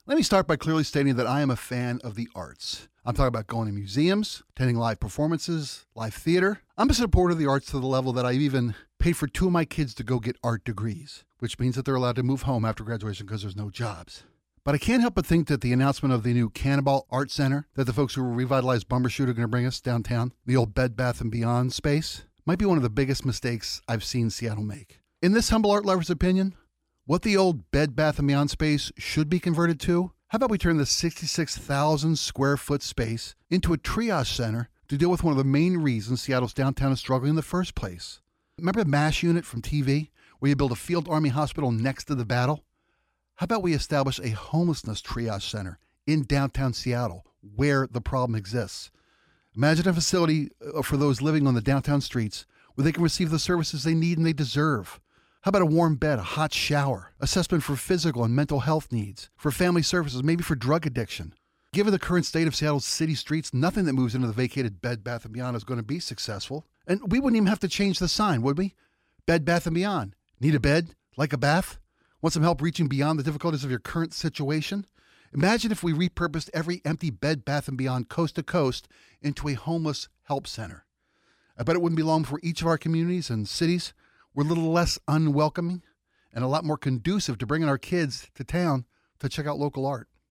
Let me start by clearly stating that I am a fan of the arts. I'm talking about going to museums, attending live performances, live theater. I'm a supporter of the arts to the level that I've even paid for 2 of my kids to go get art degrees, which means that they're allowed to move home after graduation because there's no jobs. But I can't help but think that the announcement of the new Cannonball Art Center that the folks who revitalized Bumbershoot are going to bring us downtown, the old Bed Bath & Beyond space, might be one of the biggest mistakes I've seen Seattle make. In this humble art lover's opinion, what the old Bed Bath & Beyond space should be converted to, how about we turn the 66,000 square foot space into a triage center to deal with one of the main reasons Seattle's downtown is struggling in the first place? Remember the MASH unit from TV, where you build a field army hospital next to the battle? How about we establish a homelessness triage center in downtown Seattle where the problem exists? Imagine a facility for those living on the downtown streets where they can receive the services they need and they deserve. How about a warm bed, a hot shower, assessment for physical and mental health needs, for family services, maybe for drug addiction? Given the current state of Seattle's city streets, nothing that moves into the vacated Bed Bath & Beyond is going to be successful. And we wouldn't even have to change the sign, would we? Bed Bath & Beyond. Need a bed? Like a bath? Want some help reaching beyond the difficulties of your current situation? Imagine if we repurposed every empty Bed Bath & Beyond coast to coast into a homeless help center. I bet it wouldn't be long before each of our communities and cities were a little less unwelcoming and a lot more conducive to bringing our kids to town to check out local art.